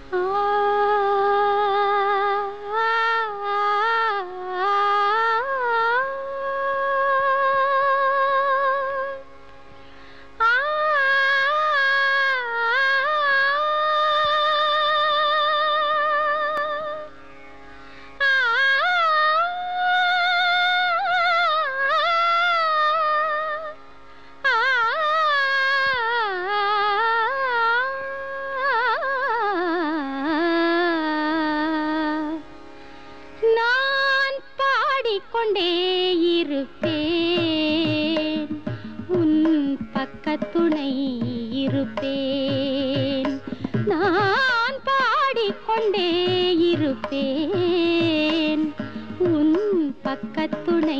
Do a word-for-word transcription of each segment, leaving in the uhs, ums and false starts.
கொண்டே இருப்பேன் உன் பக்கத்துணை இருப்பேன் நான் பாடிக்கொண்டே இருப்பேன் உன் பக்கத்துணை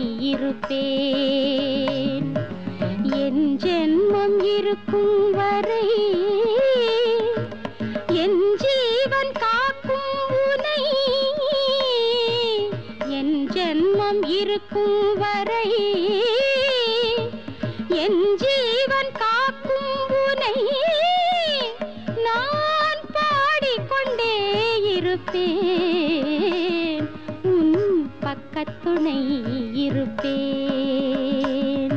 இருப்பேன் என் ஜென்மம் இருக்கும் வரை என் ஜீவன் காக்கும் உனை என் ஜென்மம் இருக்கும் வரை என் ஜீவன் காக்கும் உனை நான் பாடிக்கொண்டே இருப்பேன் உன் பக்கத்துணை இருப்பேன்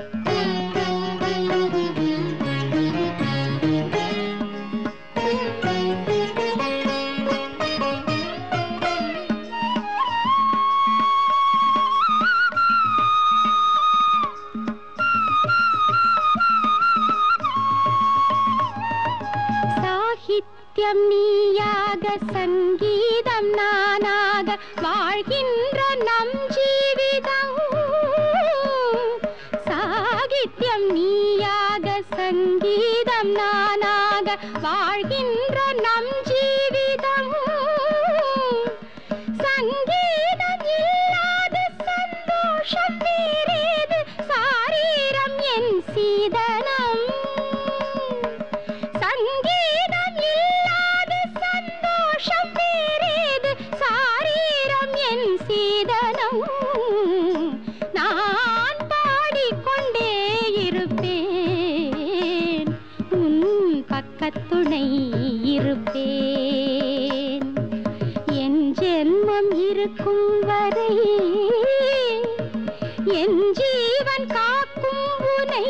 சாகித்யம் நீயாக சங்கீதம் நானாக வாழ்கின்ற நம் ஜீவிதம் சாகித்யம் நீயாக சங்கீதம் நானாக வாழ்கின்ற நம் ஜீவிதம் சங்கீதம் இல்லாத சந்தோஷம் வேறேது சாரீரம் என் சீதனம் சங்கீதம் இல்லாத சந்தோஷம் வேறேது சாரீரம் என் சீதனம் நான் பாடிக்கொண்டே இருப்பேன் உன் பக்கத்துணை இருப்பேன் என் ஜென்மம் இருக்கும் வரை என் ஜீவன் காக்கும் உனை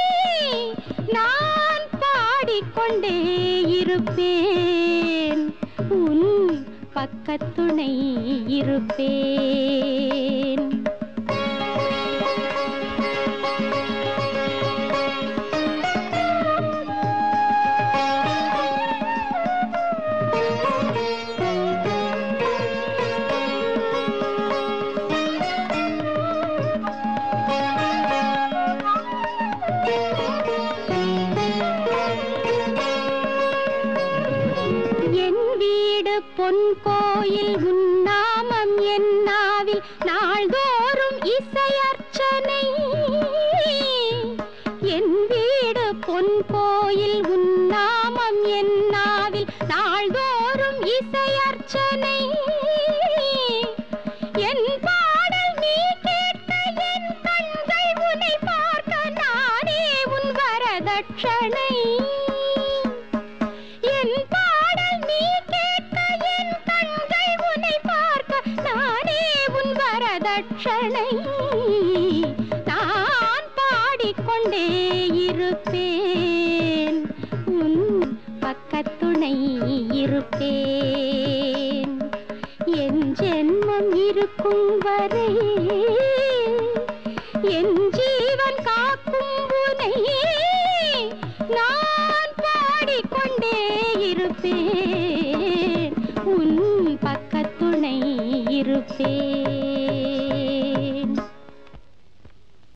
நான் பாடிக்கொண்டே இருப்பேன் உன் பக்கத்துணை இருப்பேன் பொன் கோயில் உன்னாமம் என் நாவில் நாள்தோறும் இசையர்ச்சனை என் வீடு பொன் கோயில் உன்னாமம் என் நாவில் நாள்தோறும் இசையர்ச்சனை என் பாடல் நீ கேட்க என் கண்கள் உன்னை பார்க்க நானே உன் வரதட்சணை என் பாடல் நீ வரதட்சணை நான் பாடிக்கொண்டே இருப்பேன் உன் பக்கத்துணை இருப்பேன் என் ஜென்மம் இருக்கும் வரை என்